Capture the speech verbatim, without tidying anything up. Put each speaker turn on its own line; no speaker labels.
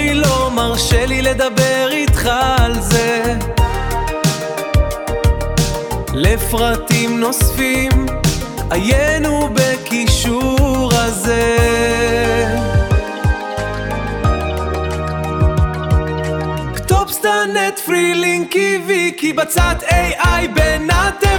שירי לא מרשה לי לדבר איתך על זה. לפרטים נוספים עיינו בקישור הזה. כתוב סטנט פרי לינקי ויקי בצד איי איי בנאטה